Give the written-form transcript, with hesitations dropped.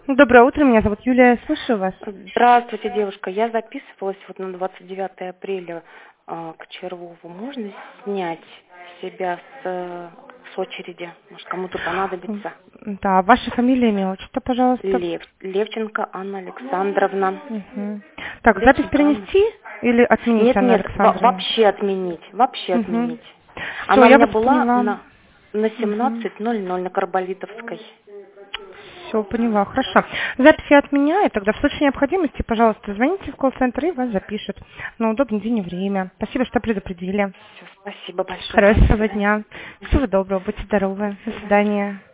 Доброе утро, меня зовут Юлия, слушаю вас. Здравствуйте, девушка. Я записывалась вот на 29 апреля к Червову. Можно снять себя с очереди? Может, кому-то понадобится? Да, ваша фамилия, имя, отчество, пожалуйста. Левченко Анна Александровна. Угу. Так, запись Левченко Анна. перенести или отменить, Нет, Анна нет, Александровна? вообще отменить. Вообще Угу. отменить. Все, Она у я меня вас была поняла. на 17:00 на Карболитовской. Все, поняла, хорошо. Запись я отменяю, тогда в случае необходимости, пожалуйста, звоните в колл-центр и вас запишут на удобный день и время. Спасибо, что предупредили. Все, спасибо большое. Хорошего дня. Всего доброго, будьте здоровы. До свидания.